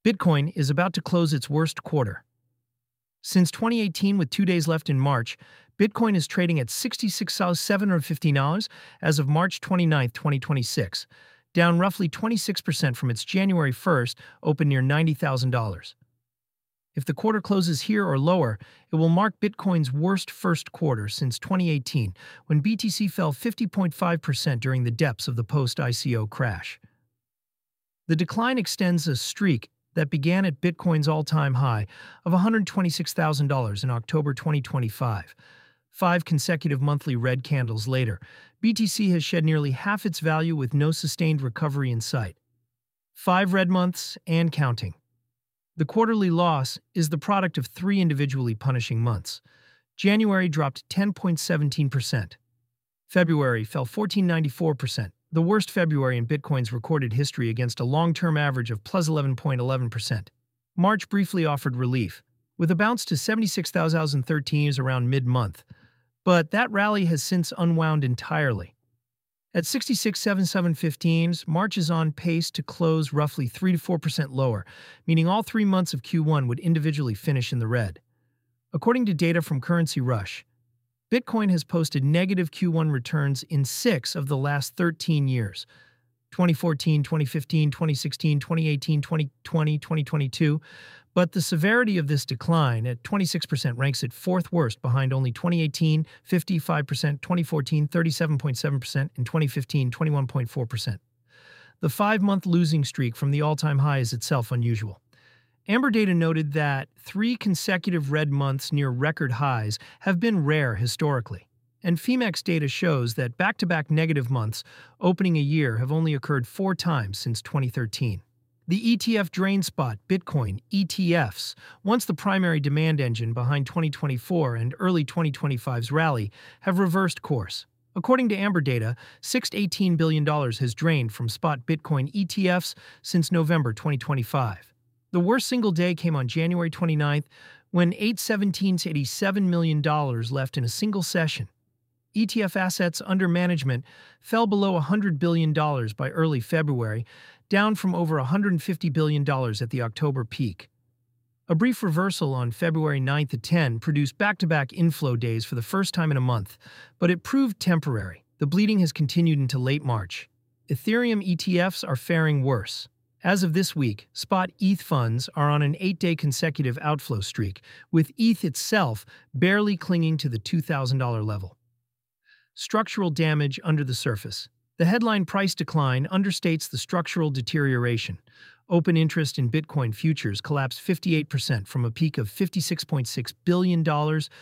Bitcoin is about to close its worst quarter. Since 2018, with 2 days left in March, Bitcoin is trading at $66,750 as of March 29, 2026, down roughly 26% from its January 1st open near $90,000. If the quarter closes here or lower, it will mark Bitcoin's worst first quarter since 2018, when BTC fell 50.5% during the depths of the post-ICO crash. The decline extends a streak that began at Bitcoin's all-time high of $126,000 in October 2025. 5 consecutive monthly red candles later, BTC has shed nearly half its value with no sustained recovery in sight. 5 red months and counting. The quarterly loss is the product of 3 individually punishing months. January dropped 10.17%. February fell 14.94%, the worst February in Bitcoin's recorded history against a long-term average of plus 11.11%. March briefly offered relief, with a bounce to 76,013 around mid-month, but that rally has since unwound entirely. At 66,715, March is on pace to close roughly 3 to 4% lower, meaning all 3 months of Q1 would individually finish in the red. According to data from Currency Rush, Bitcoin has posted negative Q1 returns in 6 of the last 13 years: 2014, 2015, 2016, 2018, 2020, 2022, but the severity of this decline at 26% ranks it 4th worst behind only 2018, 55%, 2014, 37.7%, and 2015, 21.4%. The 5-month losing streak from the all-time high is itself unusual. Amber Data noted that 3 consecutive red months near record highs have been rare historically, and FEMEX data shows that back-to-back negative months opening a year have only occurred 4 times since 2013. The ETF drain spot, Bitcoin, ETFs, once the primary demand engine behind 2024 and early 2025's rally, have reversed course. According to Amber Data, $6 to $18 billion has drained from spot Bitcoin ETFs since November 2025. The worst single day came on January 29th, when $817 to $87 million left in a single session. ETF assets under management fell below $100 billion by early February, down from over $150 billion at the October peak. A brief reversal on February 9th at 10 produced back-to-back inflow days for the first time in a month, but it proved temporary. The bleeding has continued into late March. Ethereum ETFs are faring worse. As of this week, spot ETH funds are on an 8-day consecutive outflow streak, with ETH itself barely clinging to the $2,000 level. Structural damage under the surface. The headline price decline understates the structural deterioration. Open interest in Bitcoin futures collapsed 58% from a peak of $56.6 billion to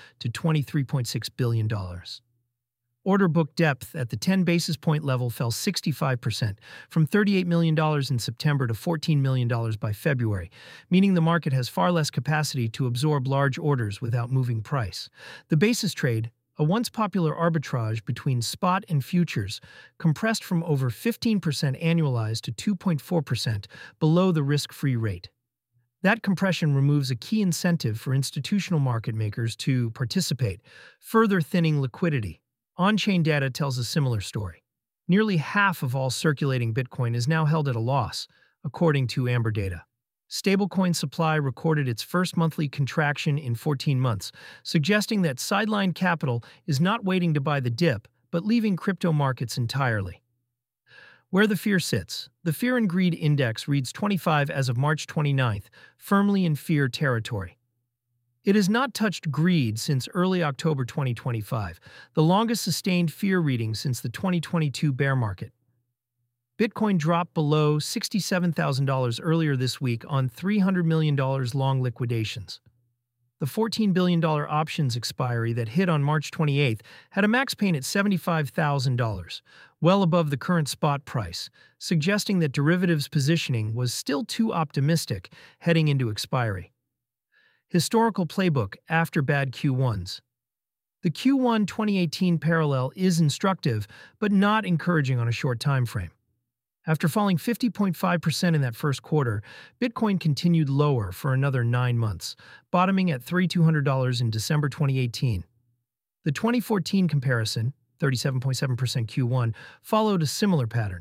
$23.6 billion. Order book depth at the 10 basis point level fell 65%, from $38 million in September to $14 million by February, meaning the market has far less capacity to absorb large orders without moving price. The basis trade, a once popular arbitrage between spot and futures, compressed from over 15% annualized to 2.4% below the risk-free rate. That compression removes a key incentive for institutional market makers to participate, further thinning liquidity. On-chain data tells a similar story. Nearly half of all circulating Bitcoin is now held at a loss, according to Amber Data. Stablecoin supply recorded its first monthly contraction in 14 months, suggesting that sidelined capital is not waiting to buy the dip, but leaving crypto markets entirely. Where the fear sits. The Fear and Greed Index reads 25 as of March 29th, firmly in fear territory. It has not touched greed since early October 2025, the longest sustained fear reading since the 2022 bear market. Bitcoin dropped below $67,000 earlier this week on $300 million long liquidations. The $14 billion options expiry that hit on March 28th had a max pain at $75,000, well above the current spot price, suggesting that derivatives positioning was still too optimistic heading into expiry. Historical playbook after bad Q1s. The Q1 2018 parallel is instructive, but not encouraging on a short time frame. After falling 50.5% in that first quarter, Bitcoin continued lower for another 9 months, bottoming at $3,200 in December 2018. The 2014 comparison, 37.7% Q1, followed a similar pattern.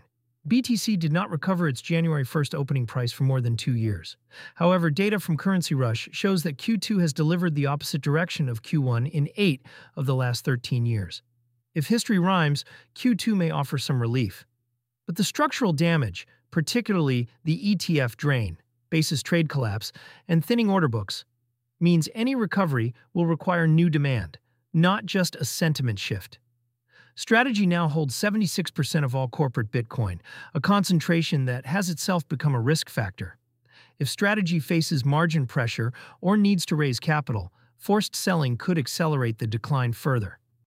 BTC did not recover its January 1st opening price for more than 2 years. However, data from Currency Rush shows that Q2 has delivered the opposite direction of Q1 in 8 of the last 13 years. If history rhymes, Q2 may offer some relief. But the structural damage, particularly the ETF drain, basis trade collapse, and thinning order books, means any recovery will require new demand, not just a sentiment shift. Strategy now holds 76% of all corporate Bitcoin, a concentration that has itself become a risk factor. If Strategy faces margin pressure or needs to raise capital, forced selling could accelerate the decline further.